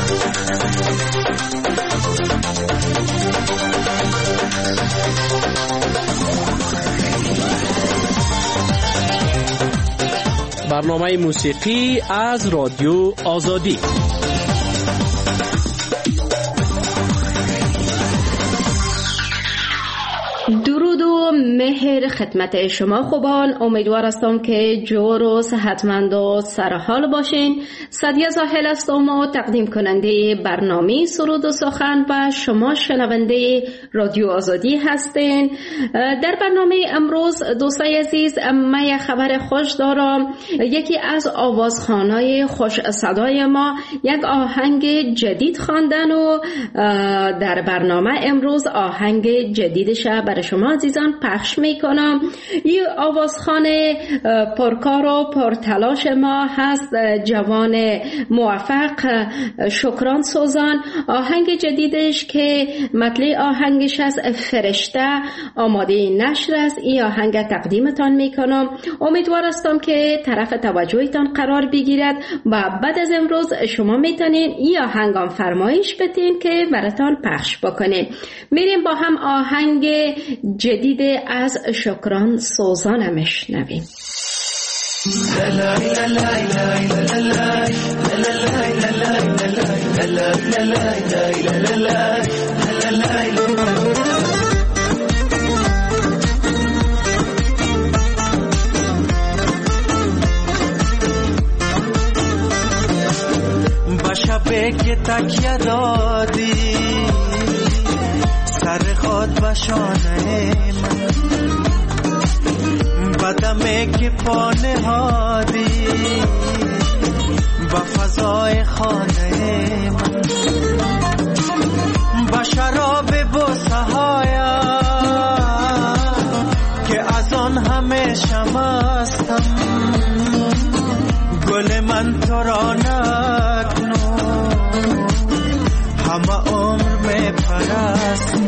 برنامه موسیقی از رادیو آزادی. درود و مهر خدمت شما خوبان. امیدوار هستم که جور و صحتمند و سرحال باشین. سعدیه زاهل هستم و تقدیم کننده برنامه سرود و سخن و شما شنونده رادیو آزادی هستین. در برنامه امروز دوستای عزیز من خبر خوش دارم. یکی از آوازخوانای خوش صدای ما یک آهنگ جدید خواندن و در برنامه امروز آهنگ جدیدش برای شما عزیزان پخش میکنم. این آوازخوان پرکار و پرتلاش ما هست جوان موفق شکران سوزان. آهنگ جدیدش که مطلع آهنگش از فرشته آماده نشر است. این آهنگ تقدیمتان میکنم. امیدوار هستم که طرف توجهتان قرار بگیرد و بعد از امروز شما میتونین این آهنگام فرمایش بدین که براتان پخش بکنیم. میریم با هم آهنگ جدید از شکران سوزان میشنویم. با شبه که تکیه دادی سر خود و شانه من، بدمه که پا نهادی با فضای خانه من، با شراب بوسه هایم که از آن همیشه مستم، گل من تو را نکنو همه عمر می پرستم،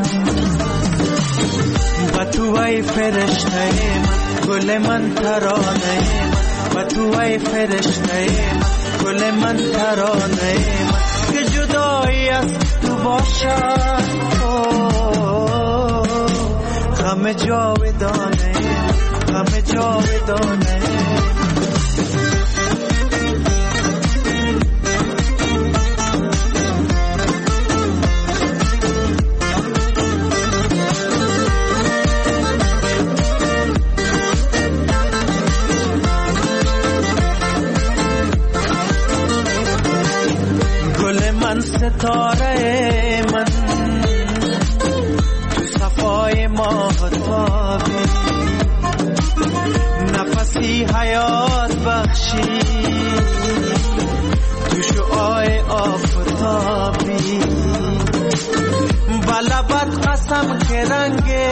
و تو ای فرشته من، گل من ترانه من، و تو ای فرشته من، گل من ترانه من، که جدایی از تو باشد غم جاودانه، غم جاودانه. ستاره من تو صفای ماهتابی، نفسی حیات بخشی تو شعاع آفتابی، بلبت قسم که رنگه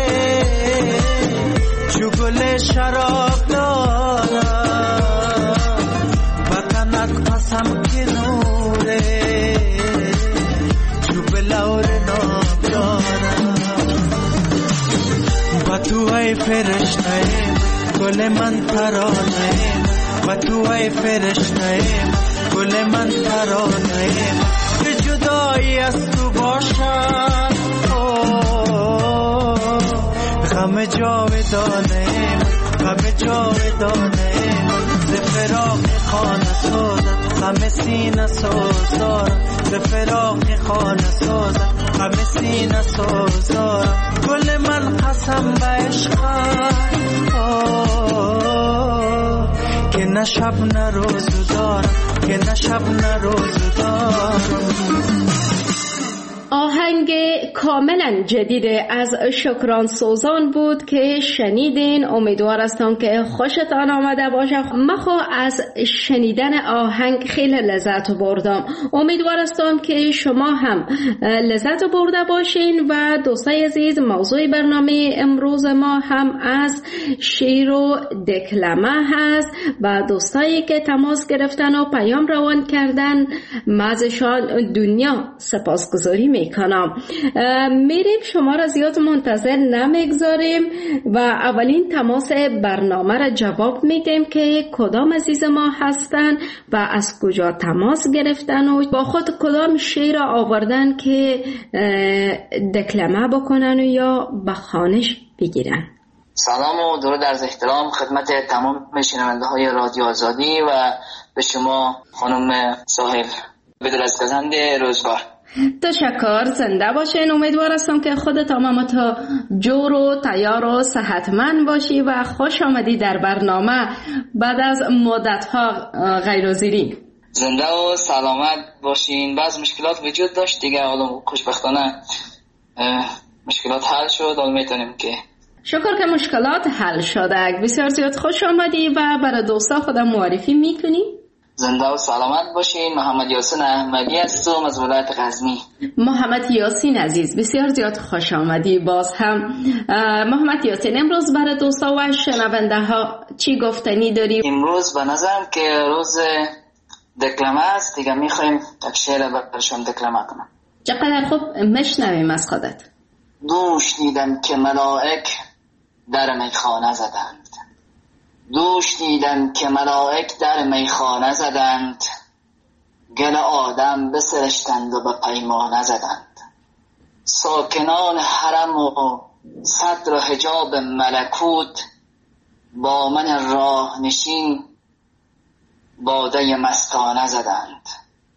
چو گل شراب دارم، وطنت قسم که نوره و تو ای فرشته گل من ترانه، و تو ای فرشته گل من ترانه، که جدایی از تو باشد غم جاودانه، غم جاودانه، ز فراق خانه سازد غم سینه سازد، ز فراق خانه سازد غم سینه سازد، گل من قسم به عشقت که نه شب نه روز دارم، که نه شب نه روز دارم. آهنگ کاملا جدید از شکران سوزان بود که شنیدین. امیدوار هستم که خوشتان آمده باشه. من از شنیدن آهنگ خیلی لذت بردم. امیدوار هستم که شما هم لذت برده باشین. و دوستای عزیز، موضوع برنامه امروز ما هم از شعر و دکلمه هست و دوستایی که تماس گرفتن و پیام روان کردن، ازشان دنیا سپاسگزاری میکنم. برنامه. میریم شما را زیاد منتظر نمیگذاریم و اولین تماس برنامه را جواب میدیم که کدام عزیز ما هستن و از کجا تماس گرفتن و با خود کدام شعر آوردن که دکلمه بکنن و یا به خوانش بگیرن. سلام و درود عرض احترام خدمت تمام شنونده های رادیو آزادی و به شما خانم ساحل بدرزگزنده روزگار. تشکر، زنده باشین. امیدوار هستم که خودت تا جور و تیار و صحتمند باشی و خوش آمدی در برنامه بعد از مدت‌ها غیرحاضری. زنده و سلامت باشین. بعض مشکلات وجود داشت دیگه، حالا خوشبختانه مشکلات حل شد. حالا میتونیم که شکر که مشکلات حل شده. بسیار زیاد خوش آمدی و برای دوستا خودم معرفی میکنی؟ زنده و سلامت باشین. محمد یاسین احمدی هستم از ولایت غزنی. محمد یاسین عزیز بسیار زیاد خوش آمدی. باز هم محمد یاسین، امروز برای دوستا و شنونده ها چی گفتنی داری؟ امروز به نظرم که روز دکلمه است دیگه، میخوایم یک شعر برشان دکلمه کنم. چقدر خوب، مشنویم از خودت. دوش دیدم که ملائک در میخانه زدند، دوش دیدم که ملائک در میخانه زدند، گل آدم بسرشتند و به پیمانه زدند. ساکنان حرم و صدر و حجاب ملکوت با من راه نشین باده مستانه زدند.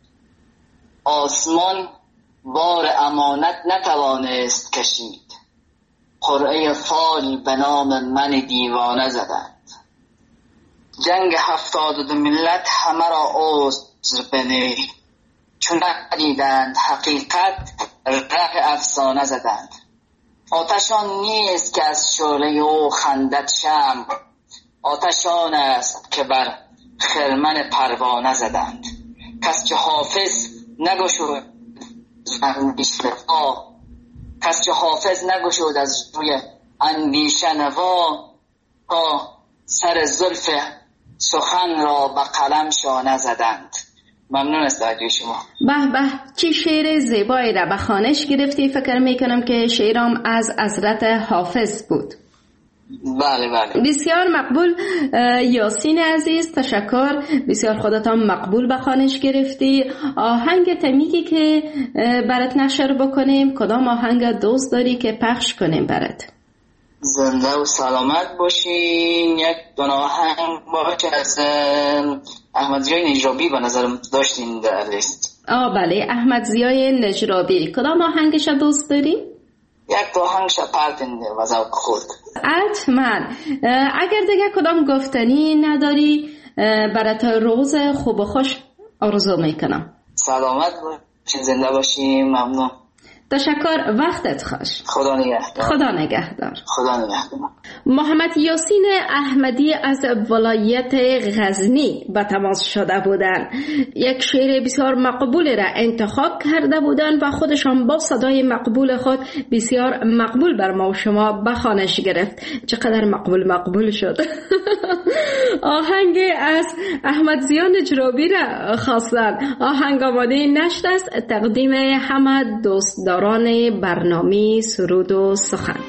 آسمان بار امانت نتوانست کشید، قرعه فال به نام من دیوانه زدند. جنگ 72 ملت همه را عذر بنه، چون ندیدند حقیقت ره افسانه زدند. آتشان نیست که از شعله او خندد شمع، آتشان است که بر خرمن پروانه زدند. کس که حافظ نگشود کس که حافظ نگشود از روی اندیشه نوا، تا سر زلف سخن را به قلم شانه زدند. ممنون از توجه شما. به به، چی شعر زیبایی را به خوانش گرفتی. فکر میکنم که شعرام از حضرت حافظ بود. بله بله، بسیار مقبول یاسین عزیز، تشکر. بسیار خودتان مقبول به خوانش گرفتی. آهنگ تمیگی که برات نشر بکنیم کدام آهنگ دوست داری که پخش کنیم برات؟ زنده و سلامت باشین. یک دونه آهنگ باشه از احمد ضیای نجرابی به نظرم داشتین در لیست. بله، احمد ضیای نجرابی. کدام آهنگش دوست داری؟ یک دو آهنگ شپرتنده و ذوق خود. حتما. اگر دیگه کدام گفتنی نداری برات روز خوب و خوش آرزو میکنم. سلامت باشین، زنده باشین. ممنون. تشکر، وقتت خوش. خدا نگهدار. خدا نگهدار. خدا نگهدار. محمد یاسین احمدی از ولایت غزنی به تماس شده بودند. یک شعر بسیار مقبول را انتخاب کرده بودند و خودشان با صدای مقبول خود بسیار مقبول بر ما و شما به خوانش گرفت. چقدر مقبول شد. آهنگ از احمد ضیای نجرابی را خواستند. آهنگ آماده نشت است. تقدیم همه دوستداران برنامه سرود و سخن.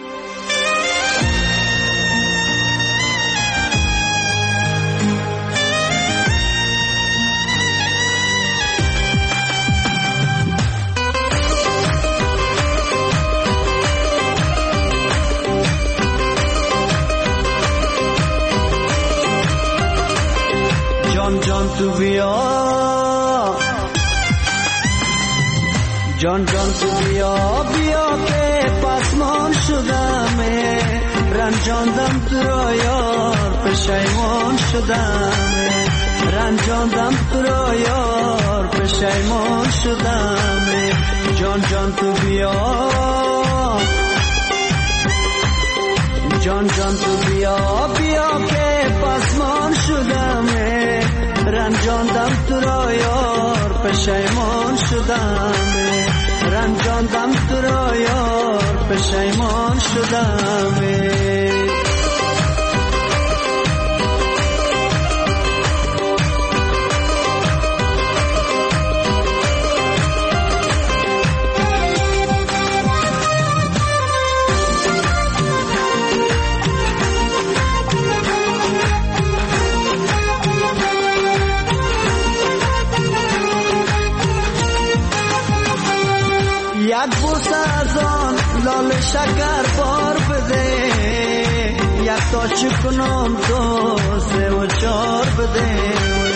جان جان تو بیا، جان جان تو بیا بیا که پسمان شدم، رنجاندم تو را یار پشیمان شدم، رنجاندم تو را یار پشیمان شدم. جان جان تو بیا، جان جان تو بیا بیا که پسمان شدم، رنجاندم تو را یار پشیمان شدم، رنجاندم تو را یار پشیمان شدم. یک بوسه از آن لاله شکر بار بده، یک تا چکنم 2 3 و 4 بده،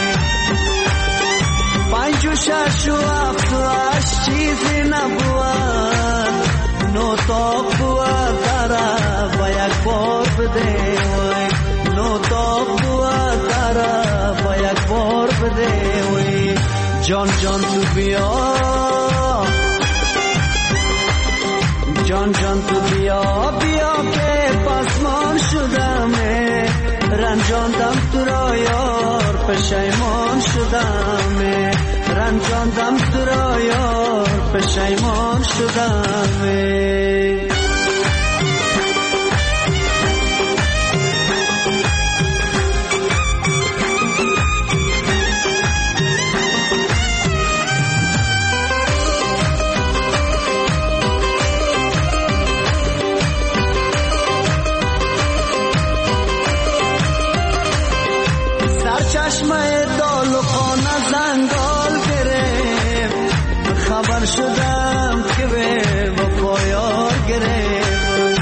5 و 6 و 7 و 8 چیزی نبود، 9 تا بود طرف و یک بار بده، 9 تا بود طرف و یک بار بده. جان جان تو بیا، جان جان تو بیا بیا که پسمان شدمه، رنجاندم تو را یار پشیمان شدمه، رنجاندم تو را یار پشیمان شدمه. چشمه دال و خانه زنگال گرفت، خبر شدم که به وفا یار گرفت،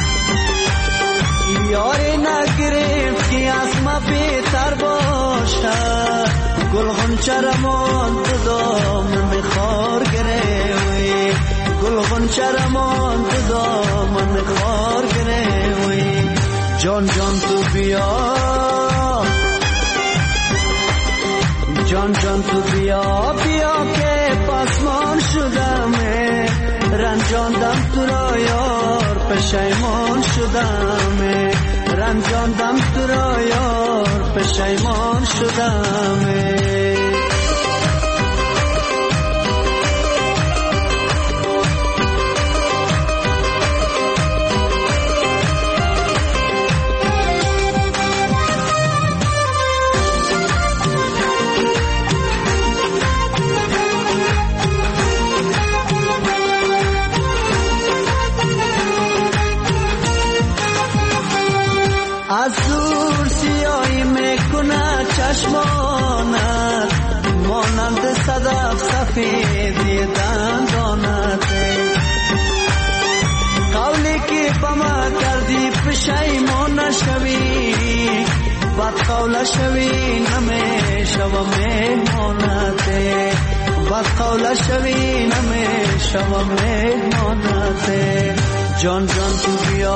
یاری نگرفت که از ما بهتر باشد، گل غنچه رمان تو دامن خار گرفت، گل غنچه رمان تو دامن خار گرفت. جان جان تو بیا، جان جان تو بیا بیا که پسمان شدمه، رنجاندم تو را یار پشیمان شدمه، رنجاندم تو را یار پشیمان شدمه. از دور سیاهی میکنه چشمانت، مانند صدف سفیدی دندانت، قولی که با ما کردی پشیمان نشوی، بد قول شوی نمیشوم مهمانت، بد قول شوی نمیشوم مهمانت. جان جان تو بیا،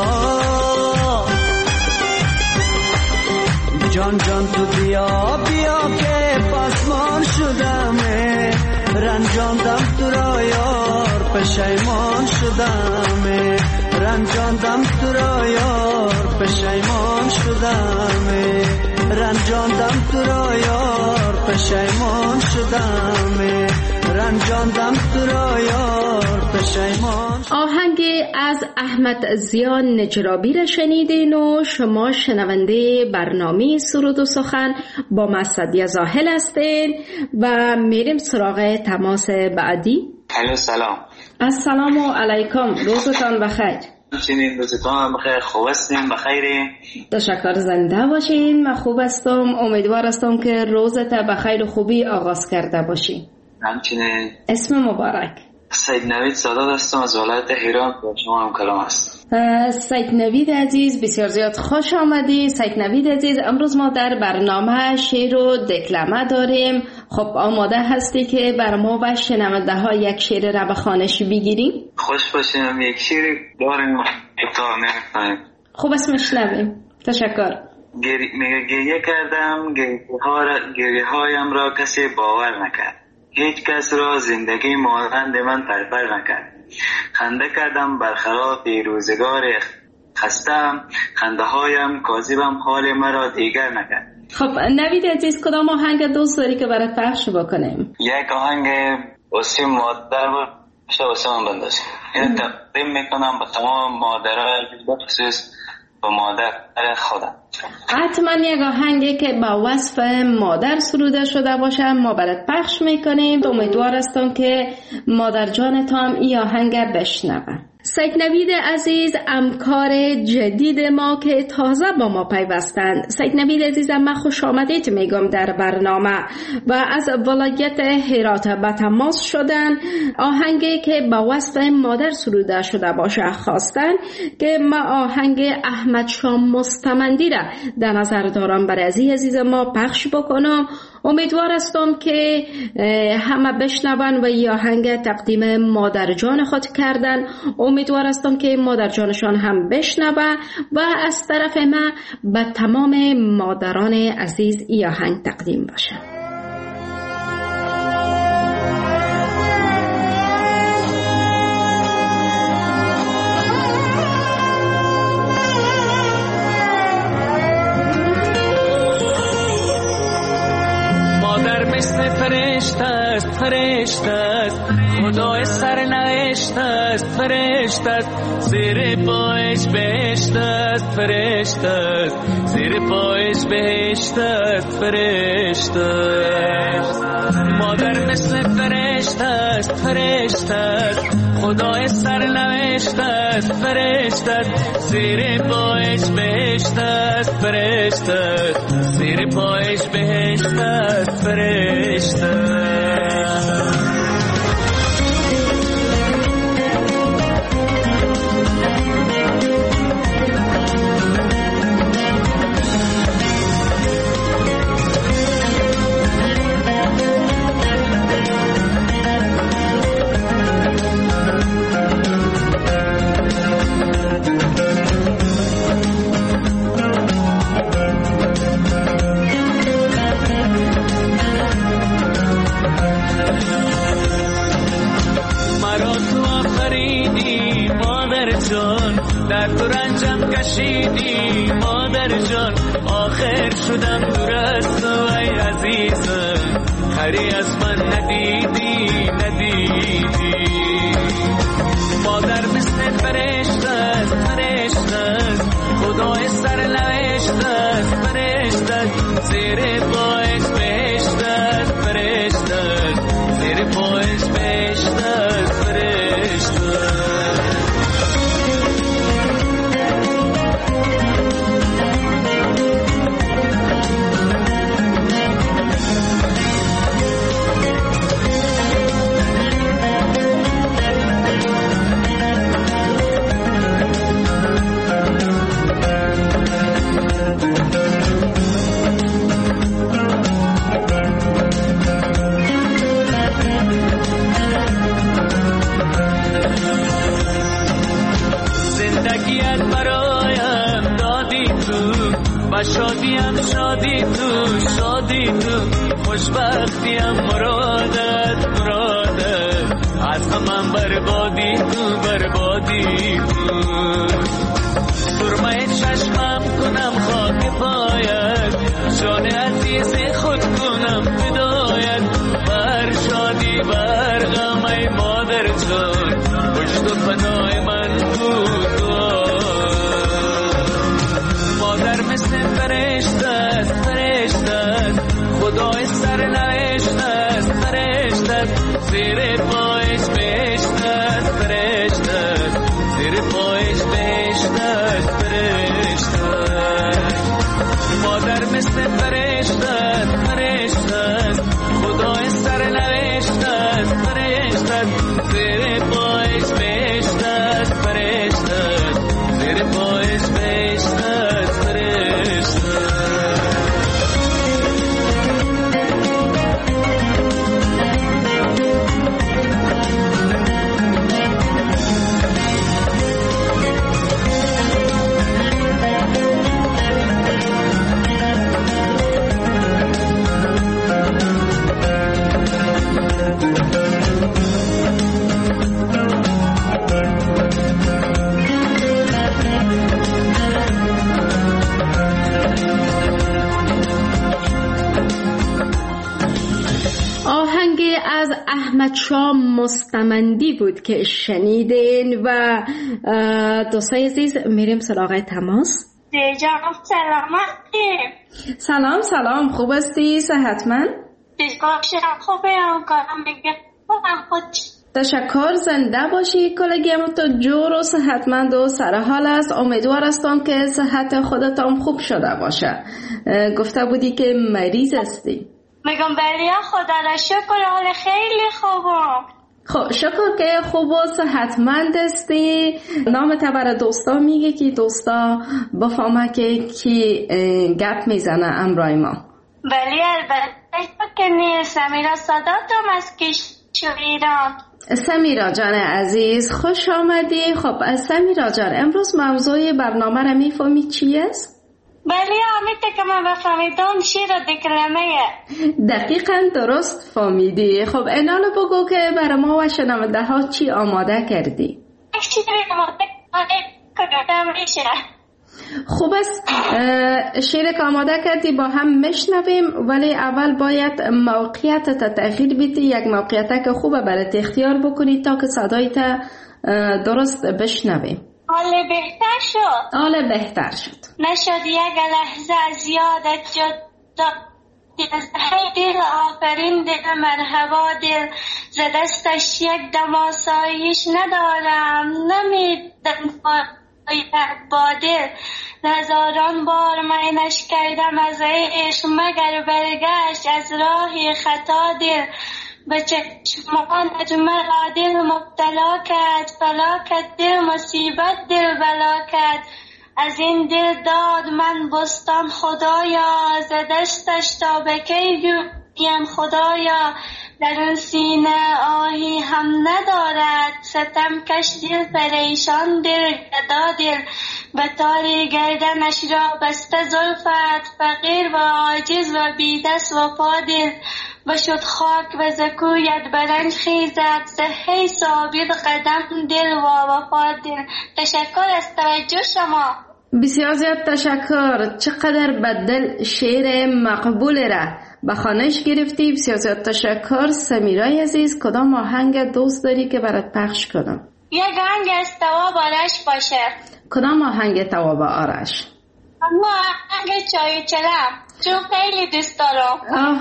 جان جان تو بیا بیا که پسمان شدمه، رنجاندم تو را یار پشیمان شدمه، رنجاندم تو را یار پشیمان شدمه، رنجاندم تو را یار پشیمان شدمه، رنجاندم تو را یار پشیمان. آهنگ از احمد ضیا نجرابی را شنیدین و شما شنونده برنامه سرود و سخن با مسعدی زاهل هستین و میریم سراغ تماس بعدی. سلام. السلام علیکم، روزتان بخیر. چنین روزتان بخیر، خوب هستیم؟ بخیری؟ تشکر، زنده باشین. من خوب هستم، امیدوار هستم که روزت بخیر و خوبی آغاز کرده باشی. همچنین. اسم مبارک؟ سید نوید سادات هستم از ولایت هرات، با شما هم کلام هست. سید نوید عزیز، بسیار زیاد خوش آمدی. سید نوید عزیز، امروز ما در برنامه شعر و دکلمه داریم. خب آماده هستی که بر ما و شنونده ها یک شعر را به خوانش بگیریم؟ خوش باشیم، یک شعر داریم اطلاع نمی‌کنیم. خوب اسمش نویم. تشکر. گریه کردم، گریه هایم را کسی باور نکرد، هیچ کس را زندگی مانند من پرپر نکرد، خنده کردم برخلاف روزگار خستم، خنده هایم کاذبم حال مرا دیگر نکرد. خب نوید عزیز، کدام آهنگ دوست داری که برات پخش بکنیم؟ یک آهنگ واسه مادر باشه، واسه من بندازیم. یعنی تقدیم میکنم به تمام مادرها، بخصوص به مادر خودم. حتما یک آهنگی که با وصف مادر سروده شده باشه ما برات پخش میکنیم. امیدوار هستم که مادر جان تو هم این آهنگ بشنوه. سید نوید عزیز همکار جدید ما که تازه با ما پیوستند. سید نوید عزیزم، من خوش آمدید میگم در برنامه و از ولایت هرات به تماس شدن. آهنگی که با وصف مادر سروده شده باشه خواستن که ما آهنگ احمد شاه مستمندی را در نظر دارم برای عزیز ما پخش بکنم. امیدوار هستم که همه بشنون و این آهنگ تقدیم مادر جان خود کردن. امیدوار هستم که مادر جانشان هم بشنوه و از طرف ما به تمام مادران عزیز این آهنگ تقدیم باشه. فرشته است، فرشته است، خدای سرنوشت است، فرشته است، زیر پایش بهشت است، فرشته است، زیر پایش بهشت است، فرشته است. مادر مثل فرشته است، فرشته است، خدای سرنوشت است، فرشته است، زیر پایش بهشت است، فرشته است، زیر پایش بهشت است، فرشته است. در تو رنجم کشیدی مادر جان، آخر شدم دور از تو ای عزیزم، خری از من ندیدی ندیدی. مادر مثل فرشته است، فرشته است، خدای سرنوشت است، فرشته است، زیر پایش بهشت است، فرشته است، زیر پایش بهشت است، فرشته است. و شادیم شادی تو، شادی تو، خوشبختیم مرادت، مرادت، از همم بربادی تو، بربادی تو. سرمه چشمم کنم خاک پایت، جان عزیز خود کنم فدایت، بر شادی بر غم ای مادر جان، پشت و پناه من بود. مادر مثل فرشته است، فرشته است، خدای سرنوشت است، فرشته است، زیر پایش بهشت است، فرشته است، زیر پایش بهشت است، فرشته است. مادر مثل فرشته است، فرشته است، خدای سرنوشت است، فرشته است، زیر پایش بهشت است، فرشته است، زیر پایش بهشت است، فرشته است. از احمد شاه مستمندی بود که شنیدین و دوستای عزیز میریم سراغ تماس. جناب سلامتی. سلام سلام، خوب هستی؟ صحتمند؟ خوبه. کارم میگه خود تشکر، زنده باشی. کلگیم تو جور و صحتمند و سرحال است. امیدوار هستم که صحت خودتان خوب شده باشه. گفته بودی که مریض هستی. میگم بله خدا را شکر، حال خیلی خوبم. خب شکر که خوب و صحتمند هستی. نام تا برای دوستا میگه که دوستا بفهمه که کی گپ میزنه امرای ما. بله البته که نیست. سمیرا صداتم از کشور ایران. سمیرا جان عزیز خوش آمدی. خب سمیرا جان امروز موضوع برنامه را میفهمی چی است؟ بله آمیده که من بفهمیدم شیر و دکلمه. دقیقا درست فهمیدی. خب اینالو بگو که برای ما و شنونده ها چی آماده کردی؟ شیر آماده کردم میشه. خوب است، شیر که آماده کردی با هم مشنویم، ولی اول باید موقعیت تغییر بدی. یک موقعیت که خوبه برای اختیار بکنی تا که صدایت درست بشنویم. حال بهتر شد؟ حال بهتر شد. نشد یک لحظه از یادت جدا، دل آفرین دل مرحبا دل، ز دستش یک دم آسایش ندارم، نمیدم با دل. هزاران بار منش کردم از عشق، مگر برگشت از راهی خطا دل. به چشمانت مرا دل مبتلا کرد، فلاکت دل مصیبت دل بلا کرد. از این دل داد من بستان خدایا، ز دستش تا به کی جویم خدایا. در اون سینه آهی هم ندارد، ستم کش دل پریشان دل گدا دل. به تاری گردنش را بسته زلفت، فقیر و عاجز و بیدست و پا دل. بشد خاک و زکویت برنج خیزد، زهی ثابت قدم دل و وفا دل. تشکر از توجه شما. بسیار زیاد تشکر. چقدر بدل شعر مقبول را به خانش گرفتی. بسیار زیاد تشکر. سمیرای عزیز کدام آهنگ دوست داری که برات پخش کنم؟ یک آهنگ از تواب آرش باشه. کدام آهنگ تواب آرش؟ اما آهنگ چای چلم، چون خیلی دوست دارم.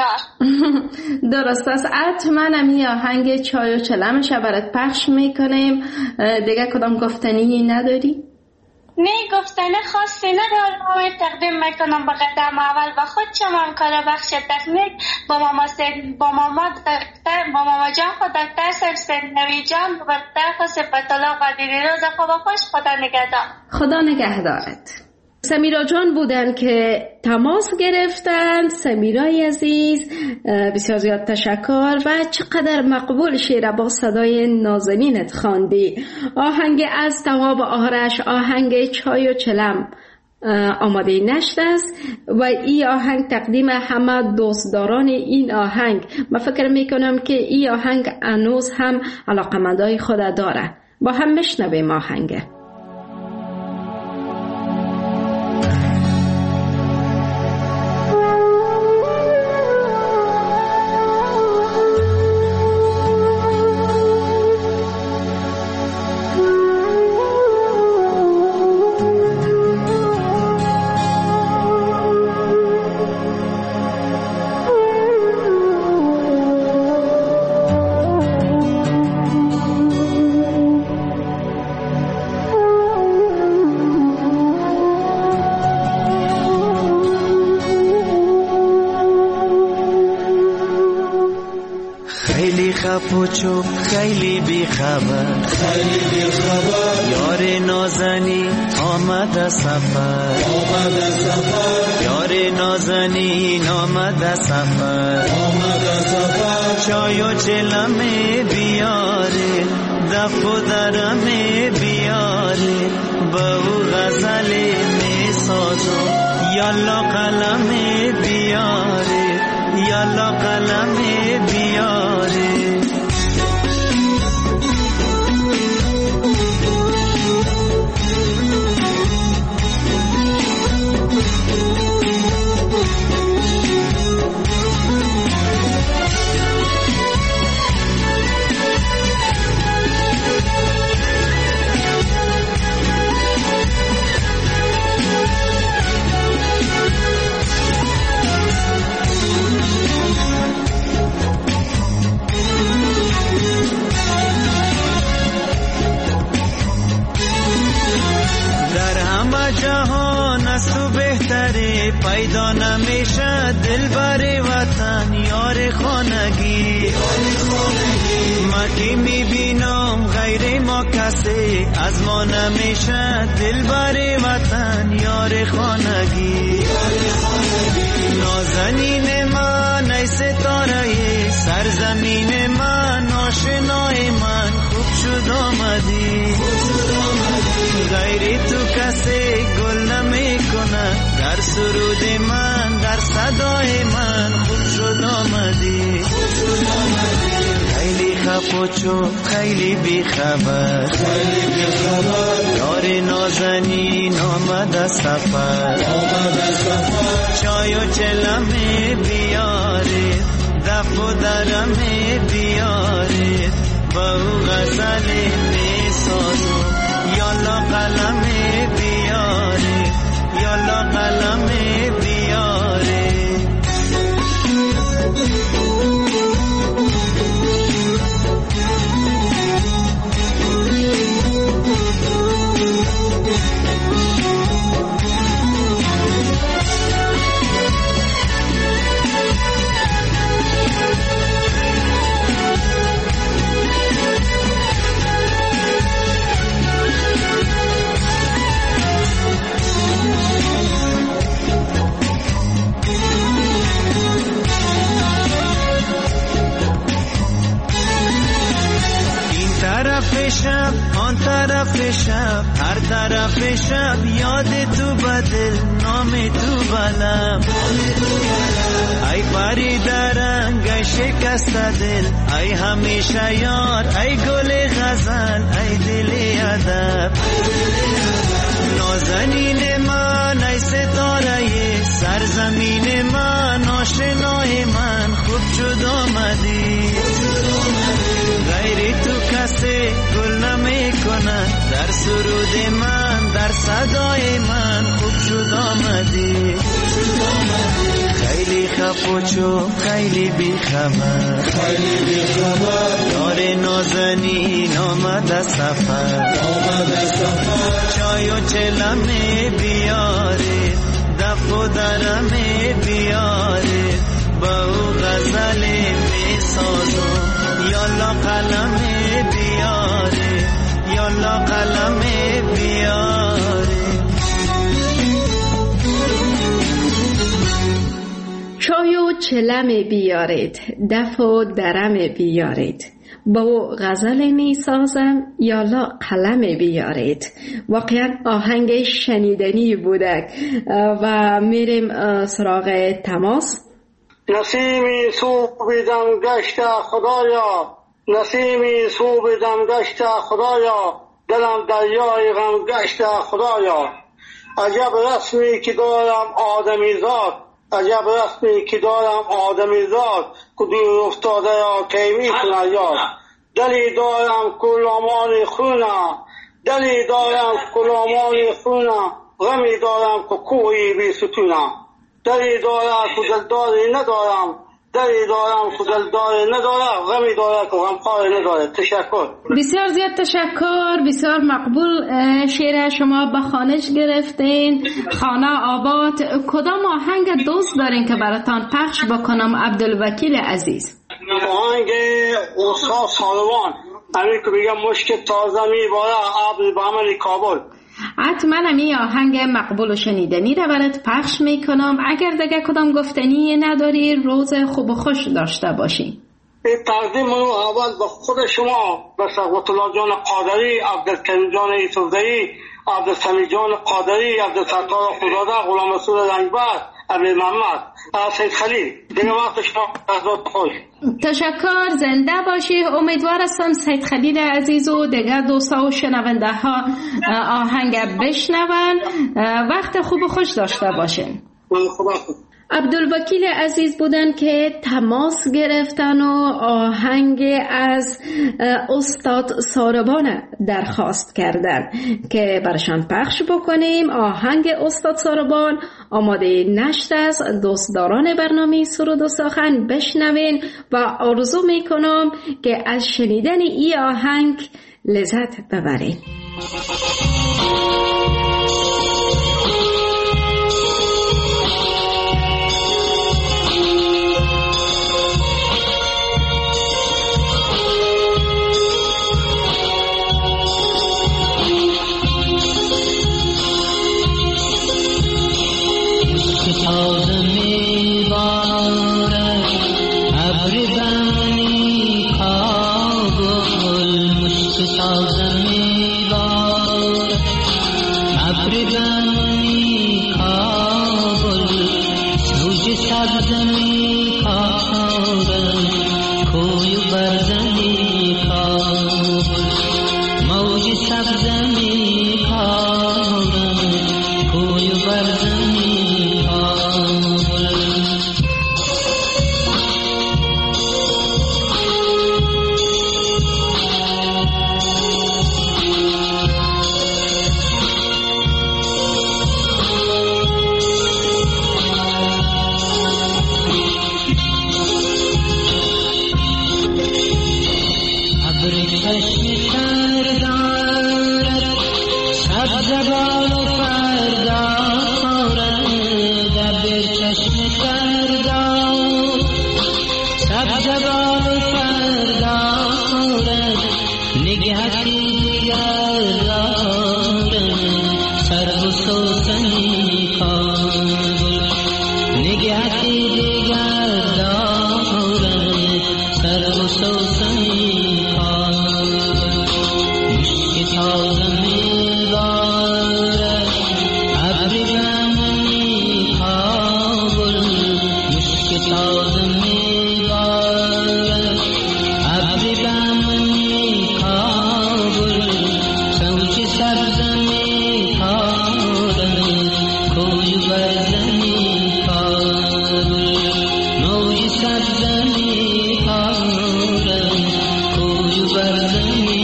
درست است. حتما همی آهنگ چای و چلمش برات پخش میکنیم. دیگه کدام گفتنی نداری؟ نه گفتنه خاصی ندارم. تقدیم میکنم به قدم اول و خود شما کار بخش تکنیک با ماما جان خود دکتر سرسن نوی جان و دکتر صفت الله قدیری. روز خوب خوش. خدا نگهدار. خدا نگهدارت. سمیرا جان بودن که تماس گرفتند. سمیرای عزیز بسیار زیاد تشکر و چقدر مقبول شعر با صدای نازنینت خواندی. آهنگ از تواب آرش، آهنگ چای و چلم آماده نشت است و این آهنگ تقدیم همه دوستداران این آهنگ. من فکر میکنم که این آهنگ هنوز هم علاقمندای خود داره. با هم مشنویم آهنگ. پوچو خیلی بی خبر یار نازنی آمد سفر یار نازنین آمد سفر چای و چلم بیاره دف و درم بیاره با او غزل می سازو یالا قلم بیاره یالا قلم بیاره پیدا نمیشه دل بر وطن یار خانگی. مردی میبینم غیر ما کسی از ما نمیشه دل بر وطن یار خانگی. نازنین من ای ستاره سرزمین من آشنای من خوب شد آمدی. غیر تو کسی گل نمی کنه در سرود من در صدای من خوب شد آمدی. خیلی خفا چو خیلی بی خبر یار نازنین آمد سفر. چای و چلمه بیارید دف و درمه بیارید با او غزل می سازم. یالا قلمه بیارید یالا قلمه بیارید. شب آن طرف شب هر طرف شب یاد تو بدل نام تو بلم. ای پری درنگ ای شکست دل ای همیشه یار ای گل غزل ای دل ادب. نازنین من ای ستاره سرزمین من آشنای من خوب شد آمدی. غیر تو کسی گل نمی کنه در سرود من در صدای من خوب شد آمدی. خیلی خفا چو خیلی بی خبر یار نازنین آمد سفر. چای و چلمه بیارید دف و درمه بیارید با او غزل می سازم. یالا قلمه بیارید یالا قلمه بیارید. چای و چلم بیارید دف و درم بیارید با غزل می سازم یالا قلم بیارید. واقعا آهنگ شنیدنی بوده و میریم سراغ تماس. نسیمی صوب دم گشت خدایا نسیمی صوب دم گشت خدایا دلم دریای غم گشت خدایا. عجب رسمی که دارم آدمی زاد عجب رسمی که دارم آدمی زاد کدور افتاده یا کی میتونه یاد. دلی دارم کلامان خونه دلی دارم کلامان خونه غمی دارم که کوهی بی ستونه. دلی دارم که دلداری ندارم دلی دارم که دلداری ندارم غمی دارم که غمخواری نداره. تشکر. بسیار زیاد تشکر. بسیار مقبول. شعر شما به خوانش گرفتین. خانه آباد. کدام آهنگ دوست دارین که براتان پخش بکنم عبدالوکیل عزیز؟ آهنگ استاد سالوان همین که بگم مشک تازه میباره عبد بعمل کابل. حتما همی آهنگ مقبول و شنیدنی رو برات پخش میکنم. اگر دیگه کدام گفتنی نداری روز خوب و خوش داشته باشی. این تقدیم منو اول به خود شما به سقوط الله جان قادری عبدالکریم جان یوسفزئی عبدالسمی جان قادری عبدالستار خداده غلام رسول رنگبر عبد محمد سید خلیل. دیگه وقت شما از خوش. تشکر. زنده باشی. امیدوار هستم سید خلیل عزیز و دیگر دوستا و شنونده ها آهنگ بشنون. وقت خوب و خوش داشته باشین. عبدالوکیل عزیز بودن که تماس گرفتن و آهنگ از استاد ساربان درخواست کردن که برشان پخش بکنیم. آهنگ استاد ساربان آماده نشت است. دوستداران برنامه سرود و سخن بشنوین و آرزو میکنم که از شنیدن این آهنگ لذت ببرین. چشم سردارد سبز بال و فردارد در چشم سردارد سبز بال و فردارد نگهتی دیگر دارد سر و سوسنی کابل نگهتی دیگر دارد سر و سوسنی کابل مشک تازه میبارد ابری بمنی کابل مشک تازه میبارد ابری بمنی کابل سوچ سبزنی کابل کوی برزنی کابل موج سبزنی کابل کوی برزنی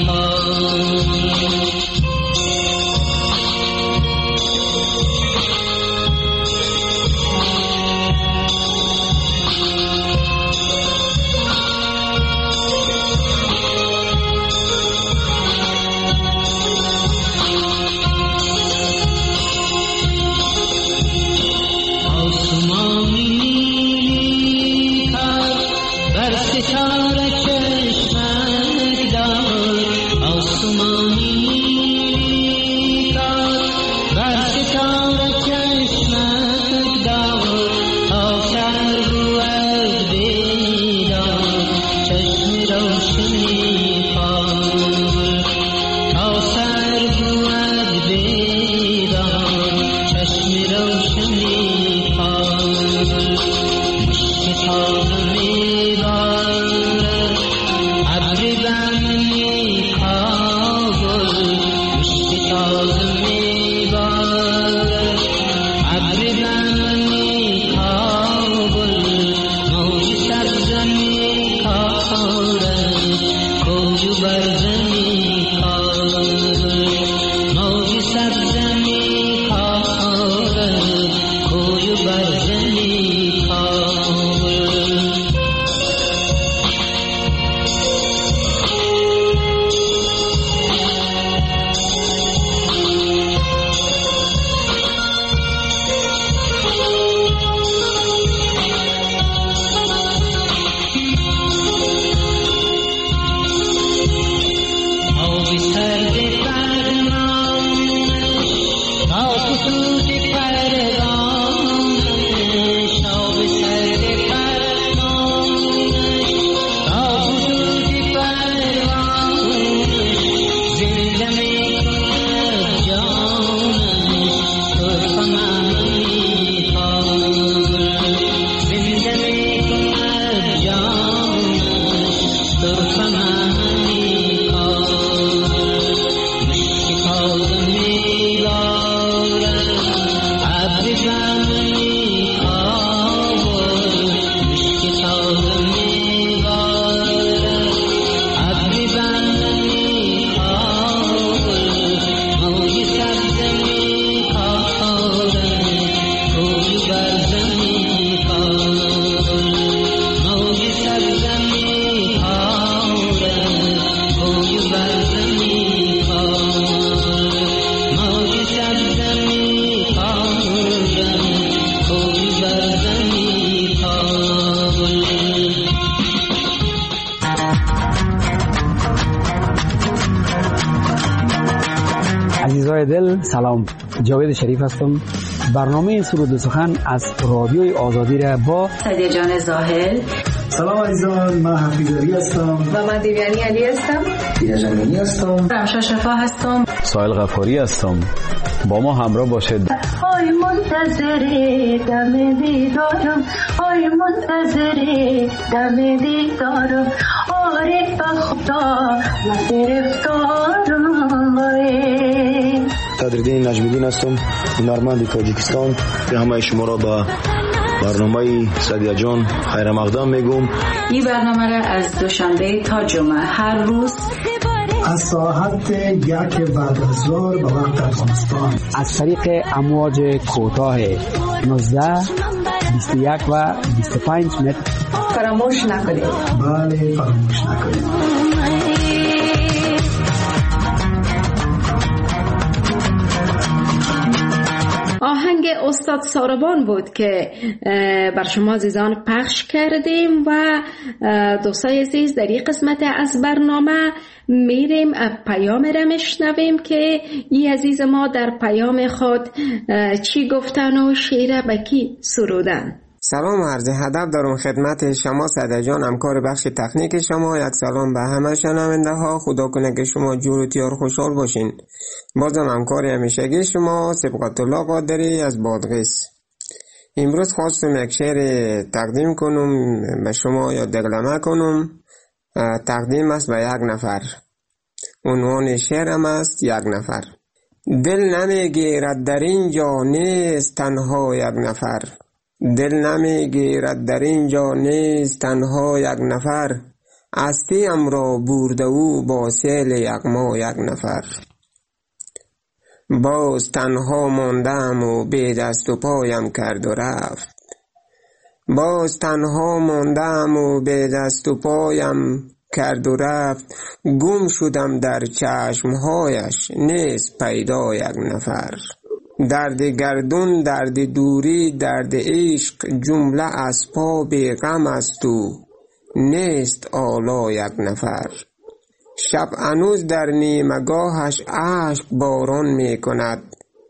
کابل آسمانی نیلی کرد بر ستاره چشمک دار آسمانی نیلی کرد بر ستاره چشمک دار تا سر بود بیدار چشم روشنی کابل تا سر بود بیدار چشم روشنی کابل مشک تازه میبارد ابری بمنی کابل مشک تازه میبارد ابری بمنی کابل موج سبزنی کابل کوی برزنی کابل موج سبزنی کابل کوی برزنی کابل آب سرد فرمانش تا خطوط پروانش آب سرد فرمانش تا خطوط پروانش زنده میکند جانش طرف معنی کابل زنده میکند جانش طرف معنی مشک تازه میبارد ابری بمنی کابل مشک تازه میبارد ابری بمنی کابل موج سبزنی کابل کوی برزنی کابل موج سبزنی کابل کوی برزنی کابل موج سبزنی کابل کوی برزنی کابل عزیزای دل سلام، جاوید شریف هستم. برنامه سرود و سخن از رادیوی آزادی را با سدیه جان زاهل. سلام عزیزان، من حفیظ علی هستم و من دیویانی علی هستم. دیده جمینی هستم. رمشا شفا هستم. سایل غفاری هستم. با ما همراه باشید. ای منتظر دم دیدارم، ای منتظر دم دیدارم، عارف خدا و گرفتارم. تدریدین نجمیدین هستم، هنرمند تاجیکستان. همه شما را به برنامه سدیه جان خیر مقدم میگم. این برنامه را از دوشنبه تا جمعه هر روز از ساعت 1 بعد از ظهر به وقت افغانستان از طریق امواج کوتاه 19 21 و 25 متر فراموش نکنید. بله فراموش نکنید. استاد ساربان بود که بر شما عزیزان پخش کردیم و دوستای عزیز در این قسمت از برنامه میریم پیام را میشنویم که این عزیز ما در پیام خود چی گفتن و شعر به کی سرودن. سلام عرض ادب دارم خدمت شما سعید جان، همکار بخش تکنیک شما. یک سلام به همه شنونده ها. خدا کنه که شما جور و تیار خوشحال باشین. بازم همکار همیشگی شما سبقت الله قادری از بادغیس. امروز خواستم یک شعر تقدیم کنم به شما یا دقلمه کنم. تقدیم است به یک نفر. عنوان شعرم است یک نفر. دل نمیگیرد در اینجا نیست تنها یک نفر. دل نمیگیرد در اینجا نیست تنها یک نفر. هستیم را برده او با سیل یغما یک نفر. باز تنها ماندم و بی دست و پایم کرد و رفت. باز تنها ماندم و بی دست و پایم کرد و رفت. گم شدم در چشمهایش نیست پیدا یک نفر. درد گردون، درد دوری، درد عشق، جمله اسباب غم است و نیست آلا یک نفر. شب هنوز در نیمگاهش اشک باران می کند.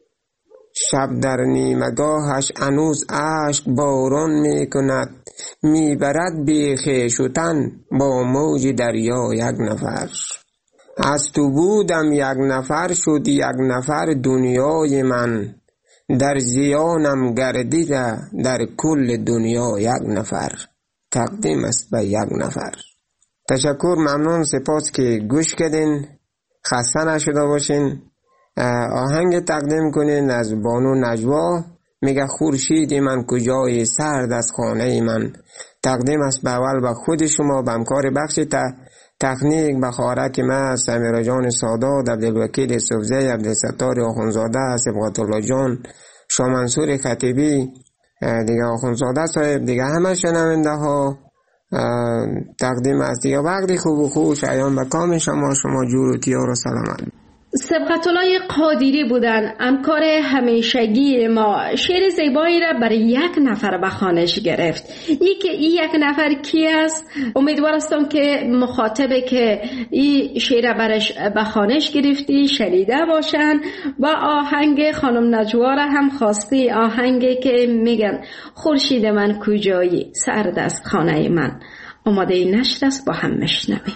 شب در نیمگاهش هنوز اشک باران می کند. می برد بی خویش و تن با موج دریا یک نفر. از تو بودم یک نفر شد یک نفر دنیای من. در زیانم گردیده در کل دنیا یک نفر. تقدیم است به یک نفر. تشکر، ممنون، سپاس که گوش کردین. خسته نشده باشین. آهنگ تقدیم کنین از بانو نجوا. میگه خورشید من کجای سرد از خانه من. تقدیم است به اول به خود شما، به همکار بخش تکنیک، به خواهرک من سمیرا جان سادات، عبدالوکیل صوفزی، عبدالستار آخونزاده، سبقت الله جان، شاه منصور خطیبی، دیگه آخونزاده صاحب، دیگه همه شنونده ها. تقدیم است دیگه وقتی خوب و خوش ایام به کام شما جور و تیار و سلامت. سبقت الله قادری بودن، همکار همیشگی ما. شعر زیبایی را برای یک نفر به خوانش گرفت. این یک نفر کی است؟ امیدوار هستم که مخاطبه که این شعر برش به خوانش گرفتی شنیده باشن و آهنگ خانم نجوا را هم خواستی، آهنگی که میگن خورشید من کجایی سرد است خانه من. آماده این نشر است، با هم میشنویم.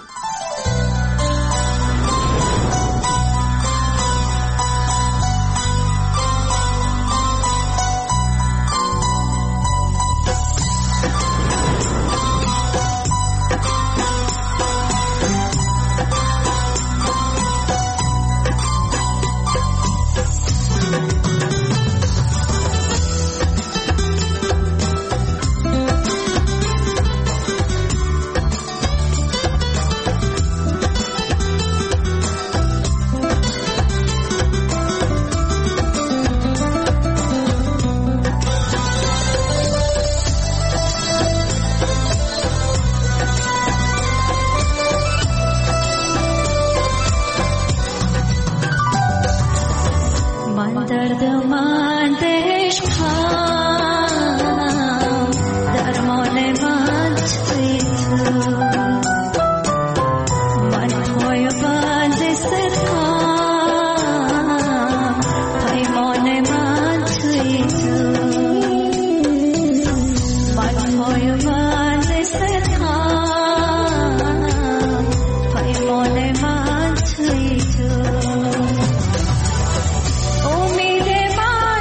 Oh, me de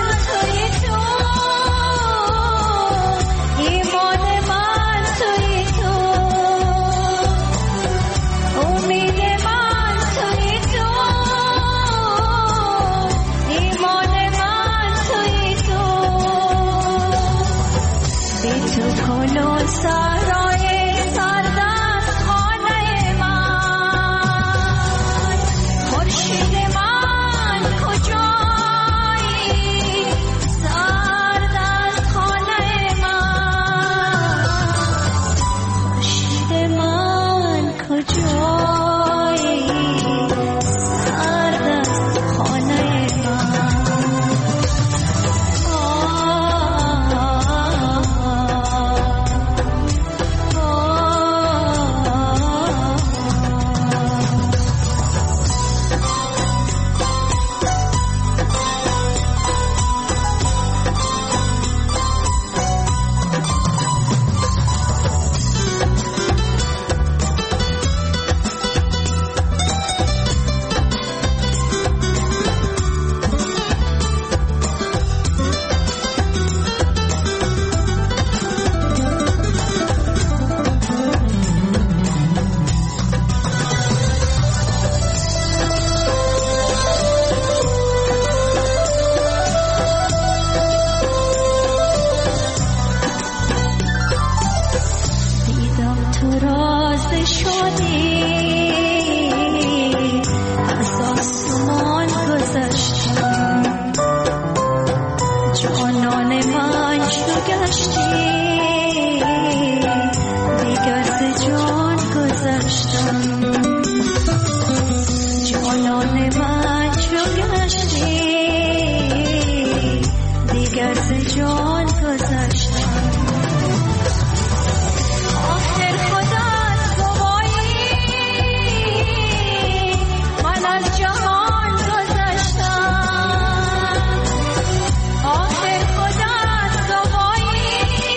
جان گذاشتم. آخر خدا گواهی من از جهان گذاشتم. آخر خدا گواهی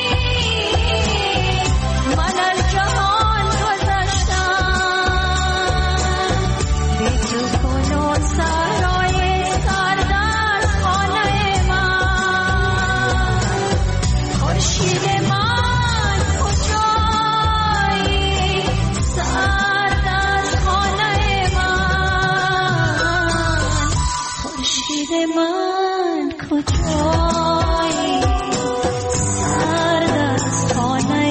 من از جهان گذاشتم. بی تو کنون سرای سرد از خانه من. خورشید من کجایی سرد از خانه من. خورشید من کجایی سرد از خانه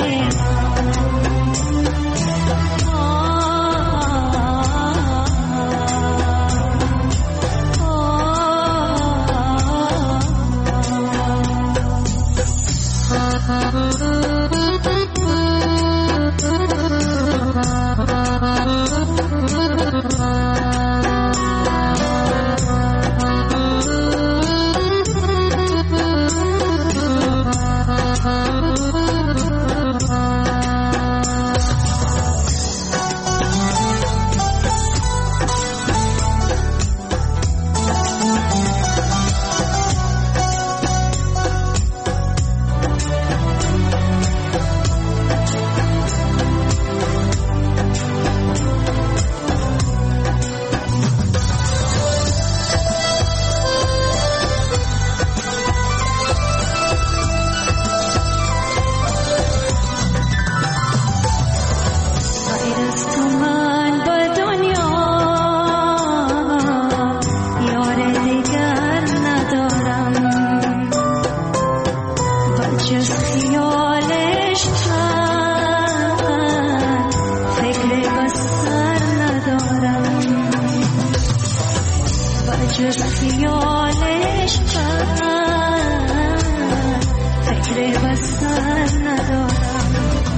جز خیالش فکر بستر ندارم.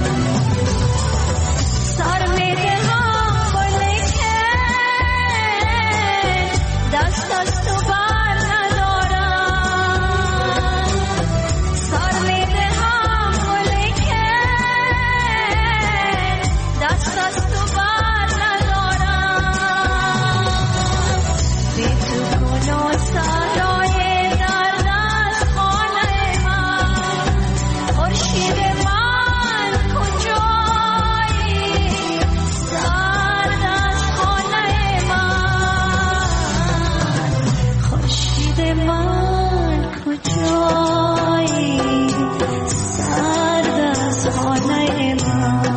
سر میدهم ولیکن دست از تو بر ندارم. سر میدهم ولیکن دست از تو بر ندارم. بی تو کنون سرای درد از خانه من. خورشید من کجایی سرد از خانه من. خورشید من کجایی سرد از خانه من.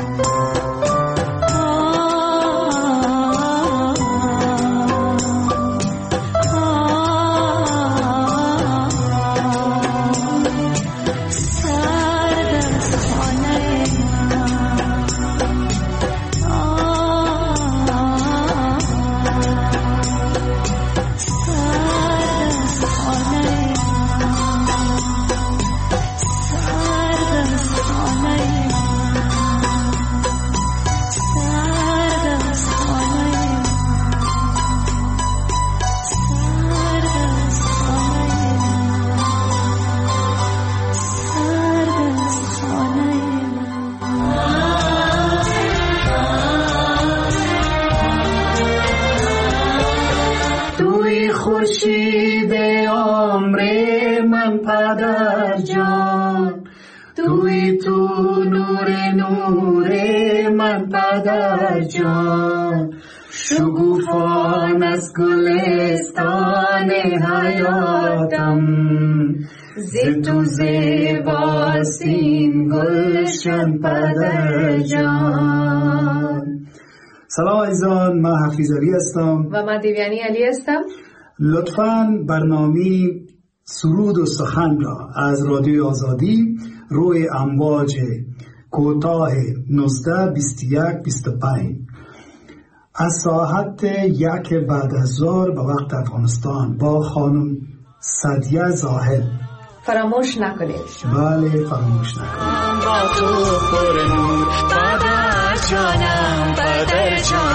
خورشید عمر من پدر جان، توی تو نور من پدر جان. شگوفان از گلستان حیاتم، ز تو زیباست گلشن پدر جان. سلام عزیزان، من حفیظ علی هستم و من دیویانی علی هستم. لطفاً برنامه سرود و سخن را از رادیوی آزادی روی امواج کوتاه 19 21 25 از ساعت 1 بعد از ظهر به وقت افغانستان با خانم سعدیه زاهد فراموش نکنید. بله فراموش نکنید. با تو پر نور پدر جانم، پدر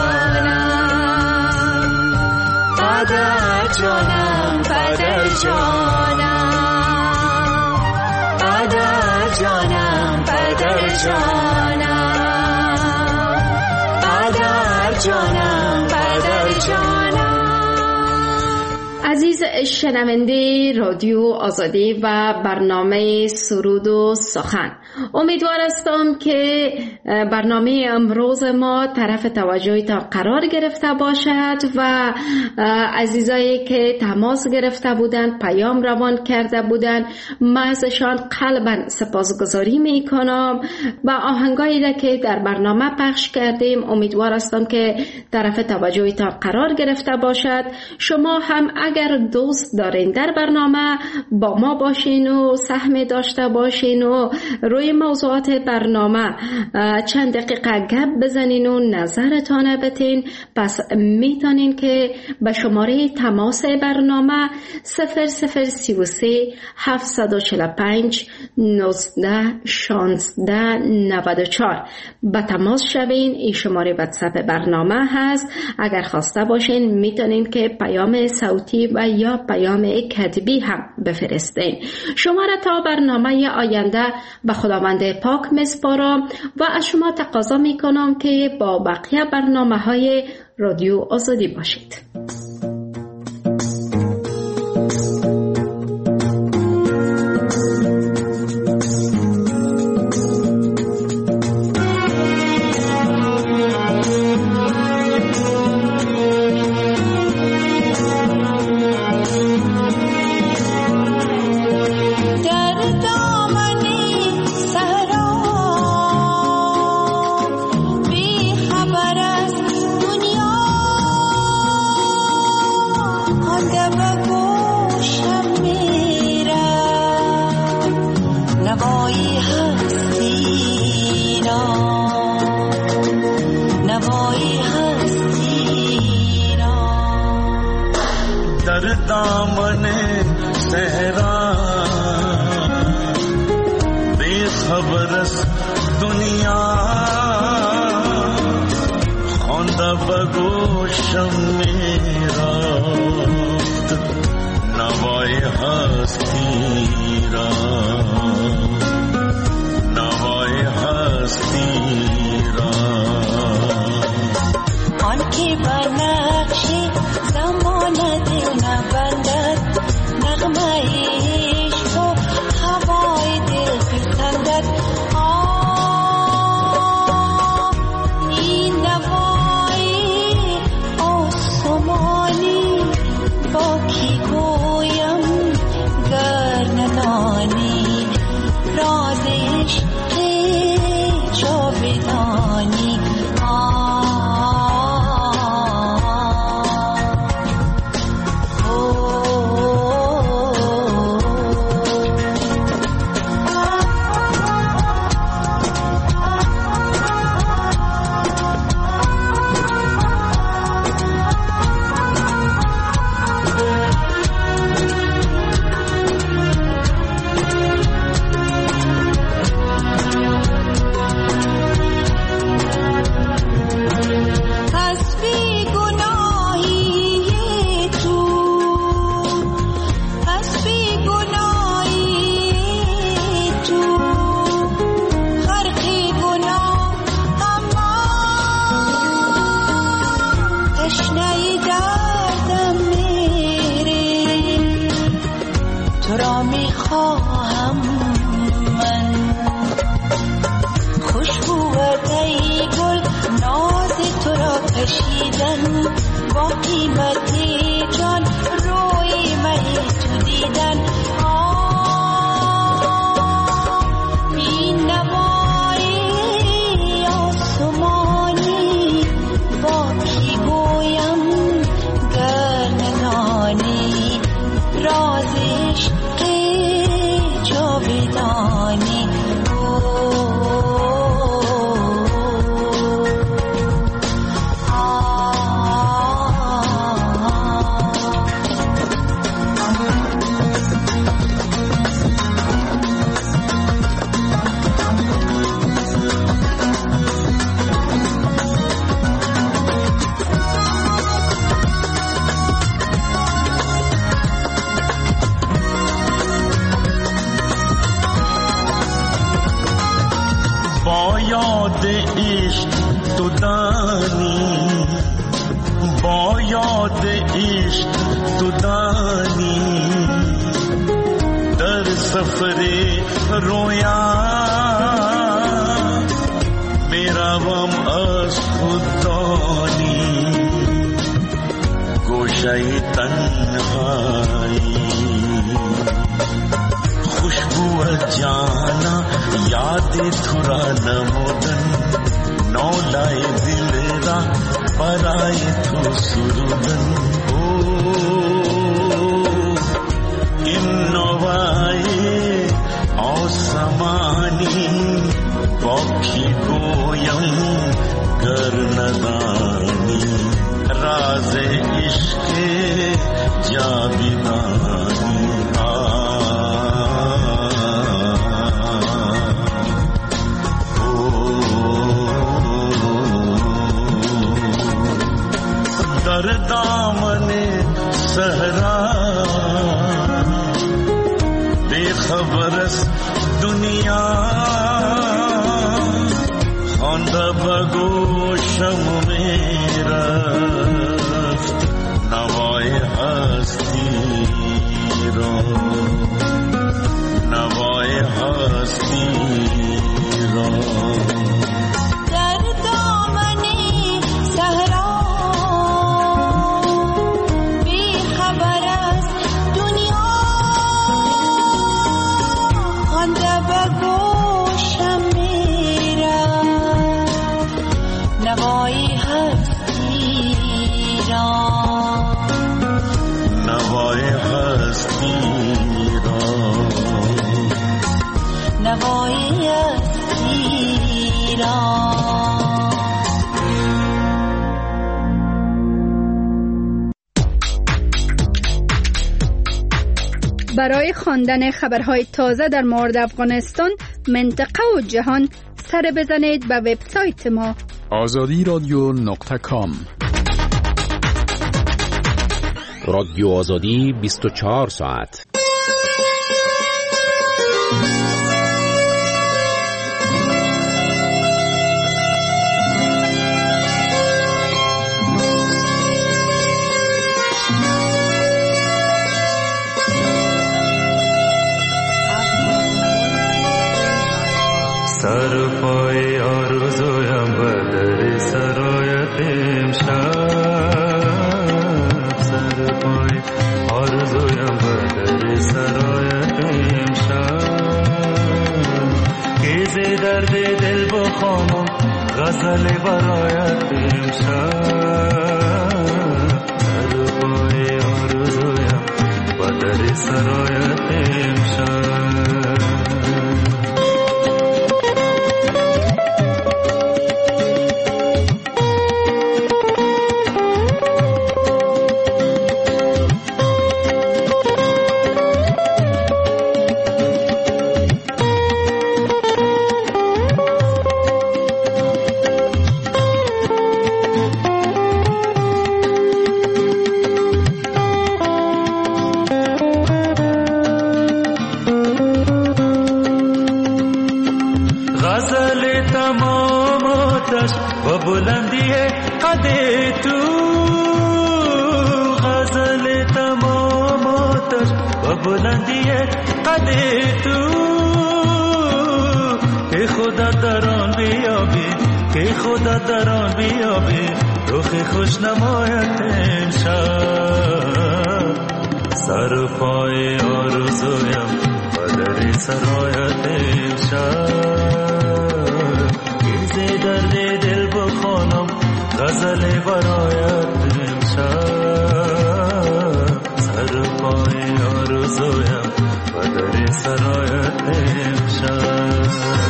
جانم، پدر جانم، پدر جانم. عزیز شنونده رادیو آزادی و برنامه سرود و سخن، امیدوار هستم که برنامه امروز ما طرف توجهتان قرار گرفته باشد و عزیزایی که تماس گرفته بودند، پیام روان کرده بودند، من ازشان قلباً سپاسگزاری می کنم و آهنگایی را که در برنامه پخش کردیم امیدوار هستم که طرف توجهتان قرار گرفته باشد. شما هم اگر دوست دارین در برنامه با ما باشین و سهم داشته باشین و روی موضوعات برنامه چند دقیقه گپ بزنین و نظرتان بتین، پس میتونین که به شماره تماس برنامه 0033 745 19 16 94 به تماس شوین. این شماره واتساپ برنامه هست. اگر خواسته باشین میتونین که پیام صوتی و یا پیام کتبی هم بفرستین. شما را تا برنامه آینده به خداوند پاک میسپارم و از شما تقاضا میکنم که با بقیه برنامه‌های رادیو آزادی باشید. عشق تو دانی، با یاد عشق تو دانی، در سفر رویا میروم از خوددانی، گوشه تنهایی خوشبو جانا یاد تو را نمودن، نولای دل را برای تو سرودن. این نوای آسمانی باکی گویم گر ندانی، راز عشق جاویدانی. در دامن صحرا بیخبر است دنیا، خوانده به گوشم می رفت نوای هستی را، نوای هستی را. در دامن صحرا برای خواندن خبرهای تازه در مورد افغانستان، منطقه و جهان سر بزنید به وبسایت ما azadiradio.com. رادیو آزادی 24 ساعت. سر پای آرزویم به در سرایت امشب، سر پای آرزویم به در سرایت امشب، کیزی درد دل بخوانم غزل برایت امشب، سر پای آرزویم به در سرایت امشب. خدا در آن بیابی رخ خوش نمایت امشب، سر پای آرزویم و در سرایت امشب، کیزی درد دل بخوانم غزل برایت امشب، سر پای آرزویم و در سرایت امشب.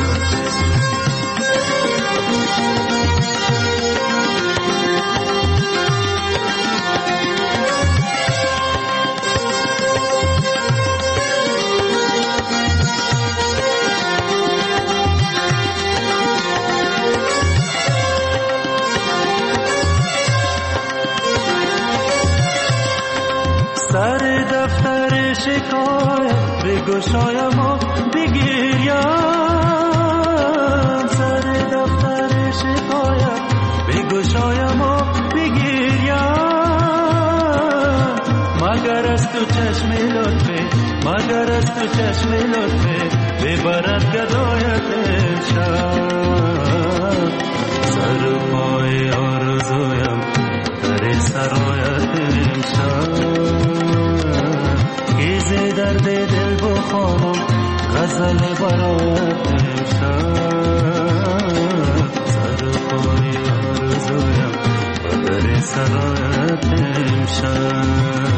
سر دفتر شکایت بگشایم و بگیریم، سر دفتر مگر از تو چشم لطفه مگر از تو چشم لطفه ببرد گدایت امشب سر پای آرزویم در سرایت امشب گیز درد دل بخوانم غزل برایت امشب سر پای آرزویم در سرایت امشب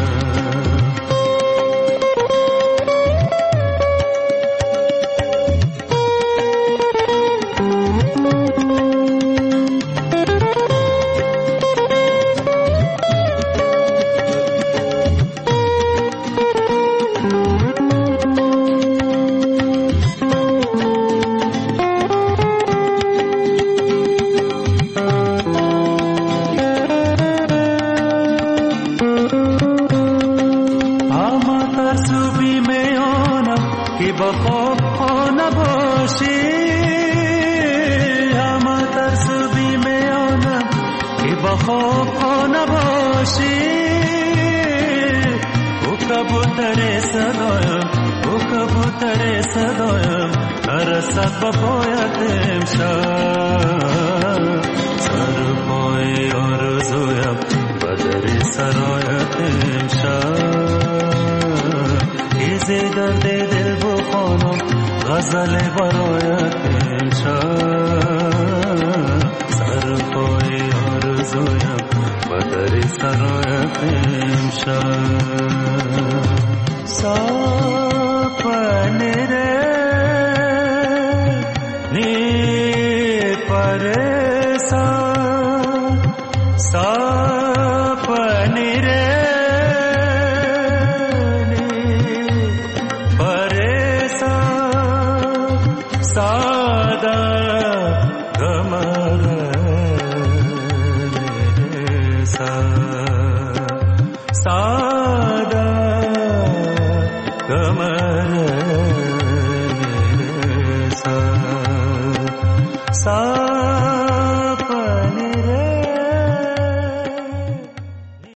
sa